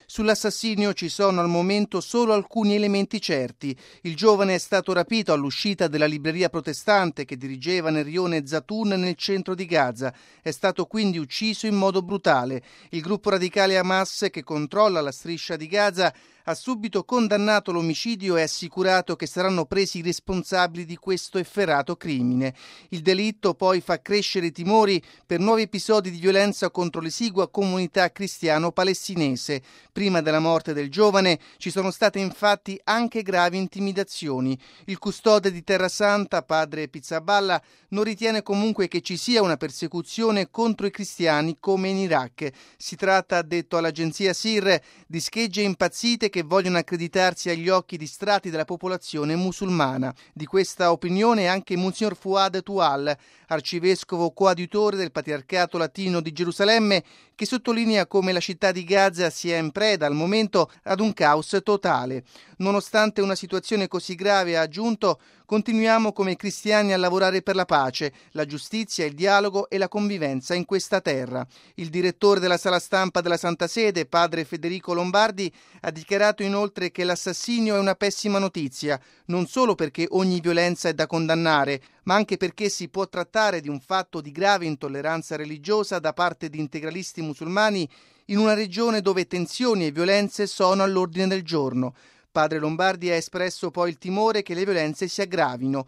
Sull'assassinio ci sono al momento solo alcuni elementi certi. Il giovane è stato rapito all'uscita della libreria protestante che dirigeva nel rione Zatun nel centro di Gaza. È stato quindi ucciso in modo brutale. Il gruppo radicale Hamas, che controlla la striscia di Gaza, ha subito condannato l'omicidio e assicurato che saranno presi i responsabili di questo efferato crimine. Il delitto poi fa crescere i timori per nuovi episodi di violenza contro l'esigua comunità cristiano-palestinese. Prima della morte del giovane ci sono state infatti anche gravi intimidazioni. Il custode di Terra Santa, padre Pizzaballa, non ritiene comunque che ci sia una persecuzione contro i cristiani come in Iraq. Si tratta, ha detto all'agenzia SIR, di schegge impazzite che vogliono accreditarsi agli occhi distratti della popolazione musulmana. Di questa opinione anche Monsignor Fouad Toual, arcivescovo coadiutore del Patriarcato Latino di Gerusalemme, che sottolinea come la città di Gaza sia in preda al momento ad un caos totale. Nonostante una situazione così grave, ha aggiunto, continuiamo come cristiani a lavorare per la pace, la giustizia, il dialogo e la convivenza in questa terra. Il direttore della sala stampa della Santa Sede, padre Federico Lombardi, ha dichiarato inoltre che l'assassinio è una pessima notizia, non solo perché ogni violenza è da condannare, ma anche perché si può trattare di un fatto di grave intolleranza religiosa da parte di integralisti musulmani in una regione dove tensioni e violenze sono all'ordine del giorno. Padre Lombardi ha espresso poi il timore che le violenze si aggravino.